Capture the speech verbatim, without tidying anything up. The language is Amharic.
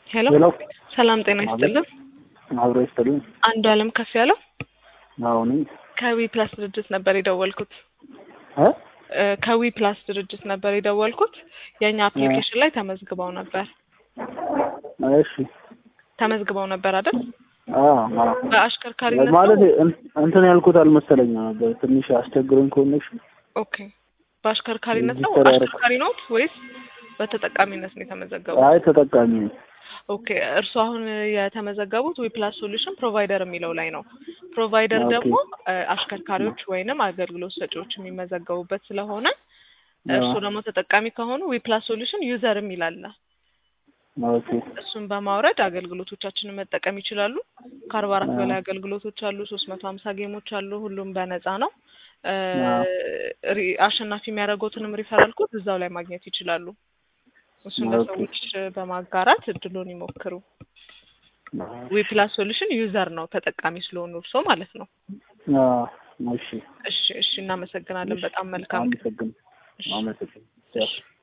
ሄሎ ሰላም ጤና ይስጥልኝ። አብሮ ይስጥልኝ። አንዱ አለም ከፍ ያለው አሁን ከዊ ፕላስ ድርጅት ነበር የደወልኩት። እ ከዊ ፕላስ ድርጅት ነበር የደወልኩት። የኛ አፕሊኬሽን ላይ ተመዝግበው ነበር። እሺ ተመዝግበው ነበር አይደል? አዎ አዎ። በአሽከርካሪነት ማለት እንትን ያልኩት አልመሰለኝ ነበር። ትንሽ አስቸግሮኝ ኮኔክሽን። ኦኬ። በአሽከርካሪነት ነው አሽከርካሪ ነው ወይስ በተጠቃሚነት ነው የተመዘገቡት? አይ ተጠቃሚ ነኝ። ኦኬ። እርሱ አሁን የተመዘገቡት ዊ ፕላስ ሶሉሽን ፕሮቫይደር የሚለው ላይ ነው። ፕሮቫይደር ደግሞ አሽከርካሪዎች ወይንም አገልግሎት ሰጪዎች የሚመዘገቡበት ስለሆነ እርሱ ደግሞ ተጠቃሚ ከሆኑ ዊ ፕላስ ሶሉሽን ዩዘር የሚላል። ኦኬ። እሱን በማውረድ አገልግሎቶቻችንን መጠቀም ይችላሉ። ከአርባ አራት በላይ አገልግሎቶች አሉ። ሶስት መቶ ሀምሳ ጌሞች አሉ። ሁሉም በነፃ ነው። አሸናፊ የሚያደርጉትንም ሪፈራል ኮድ እዛው ላይ ማግኘት ይችላሉ። እሱን ለሰዎች በማጋራት እድሉን ይሞክሩ። ዊ ፕላስ ሶሉሽን ዩዘር ነው ተጠቃሚ ስለሆኑ እርሶ ማለት ነው። አዎ እሺ እሺ እሺ እናመሰግናለን። በጣም መልካም። አመሰግናለሁ። አመሰግናለሁ።